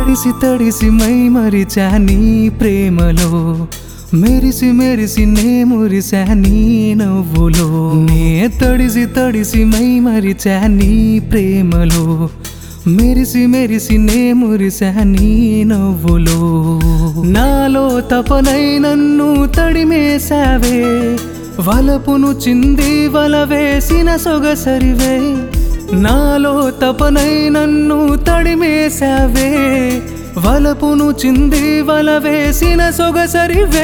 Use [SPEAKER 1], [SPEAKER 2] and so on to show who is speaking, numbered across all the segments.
[SPEAKER 1] తడిసి మై మరిచా నీ ప్రేమలో మెరిసి మెరిసి నే మురిసా నీ నవ్వులో నే తడిసి మై మరిచా నీ ప్రేమలో మెరిసి మెరిసి నే మురిసా నీ నవ్వులో నాలో తపనై నన్ను తడిమేశావే వలపును చింది వల వేసిన సొగసరివే నాలో తపనై నన్ను తడిమేశావే వలపును చింది వల వేసిన సొగసరివే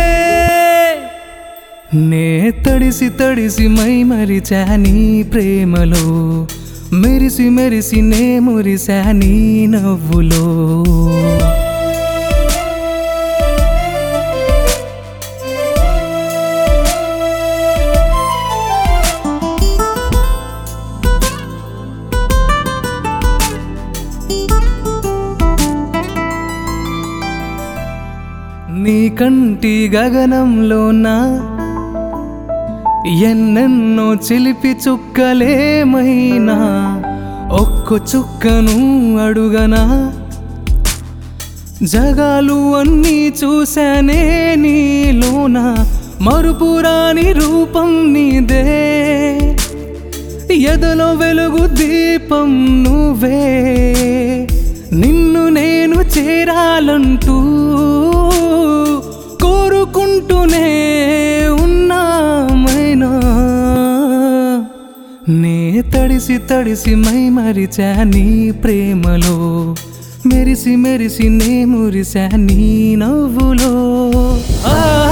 [SPEAKER 1] నే తడిసి మై మరిచా నీ ప్రేమలో మెరిసి మెరిసి నే మురిసా నీ నవ్వులో నీ కంటి గగనంలోనా ఎన్నెన్నో చిలిపి చుక్కలేమైనా ఒక్క చుక్కను అడుగనా జగాలు అన్నీ చూశానే నీలోనా మరుపురాని రూపం నీదే ఎదలో వెలుగు దీపం నువ్వే నిన్ను నేను చేరాలంటూ కోరుకుంటూనే ఉన్నామైనా నే తడిసి మై మరిచా నీ ప్రేమలో మెరిసి మెరిసి నే మురిసా నీ నవ్వులో